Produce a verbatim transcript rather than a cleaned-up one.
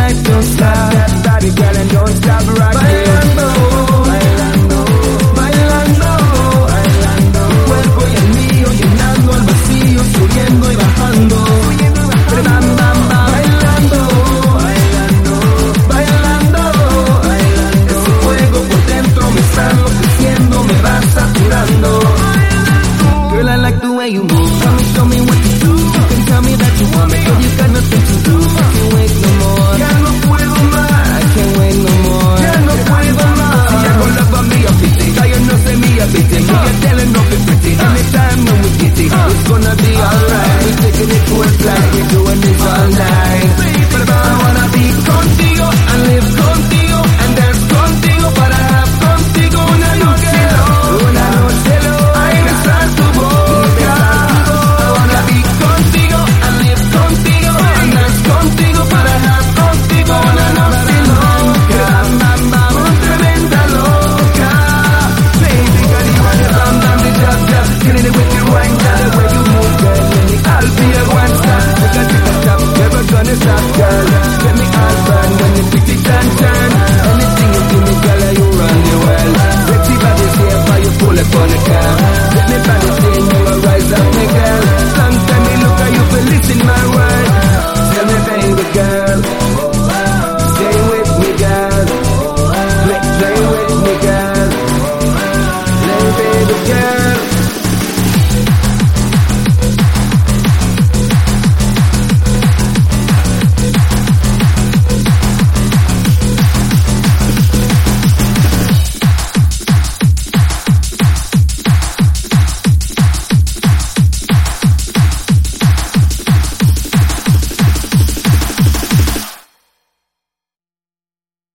life, don't stop. That body, girl, and don't stop rocking. Bailando, bailando, bailando, bailando. Tu cuerpo y el mío llenando el vacío, subiendo y bajando. Bam, bam, bam. Bailando, bailando, bailando, bailando. Ese fuego por dentro me está enloqueciendo, me va saturando. Girl, I like the way you move. Come and show me what you do. You can tell me that you want me, but you got nothing to do. I can't wait no more. Ya no puedo más. I can't wait no more. Ya no puedo más. Si I go love on me a pity, I you know say me a pity. Me a telling no be pretty. Anytime when we get it, it's gonna be alright. We taking it to a flight, we doing this all night. But I wanna be contigo and live contigo and dance contigo para have contigo una noche, una noche loca. Ay, besar tu boca. I wanna be contigo and live contigo and dance contigo para have contigo una noche loca. Bam, bam, bam, tremenda loca. Baby, girl, you want it, bam, bam, the jab, jab. Killing it with your wine, girl, the way you move, girl. Let me all be a one stop. We can take a stop, never gonna stop, girl. Let me all burn when you pick it and turn.